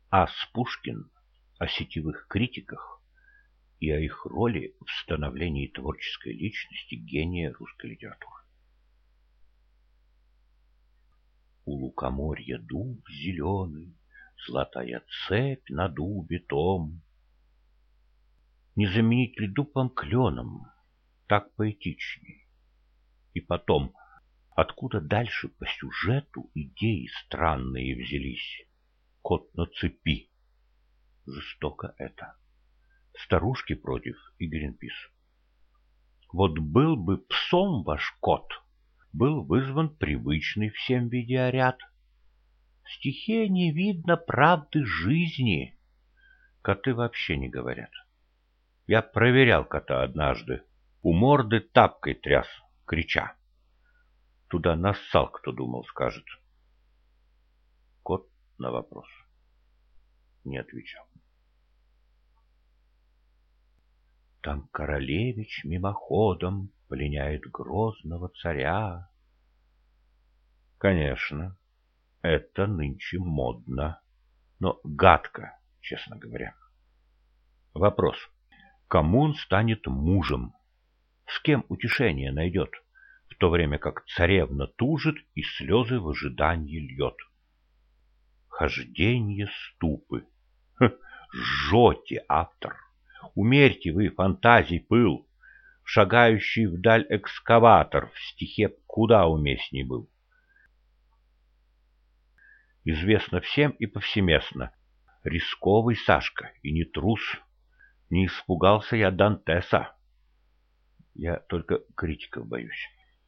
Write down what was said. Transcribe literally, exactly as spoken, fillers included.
Ас Пушкин о сетевых критиках и о их роли в становлении творческой личности гения русской литературы. У лукоморья дуб зеленый, золотая цепь на дубе том. Не заменить ли дубом кленом, так поэтичней? И потом, откуда дальше по сюжету идеи странные взялись? Кот на цепи. Жестоко это. Старушки против и Гринпис. Вот был бы псом ваш кот, был вызван привычный всем видеоряд. В стихе не видно правды жизни. Коты вообще не говорят. Я проверял кота однажды. У морды тапкой тряс, крича. Туда нассал, кто думал, скажет. Кот на вопрос не отвечал. Там королевич мимоходом пленяет грозного царя. Конечно, это нынче модно, но гадко, честно говоря. Вопрос. Кому он станет мужем? С кем утешение найдет, в то время как царевна тужит и слезы в ожидании льет? Хожденье ступы. Ха, жжете, автор. Умерьте вы фантазий пыл. Шагающий вдаль экскаватор в стихе куда уместней был. Известно всем и повсеместно. Рисковый Сашка и не трус. Не испугался я Дантеса. Я только критиков боюсь.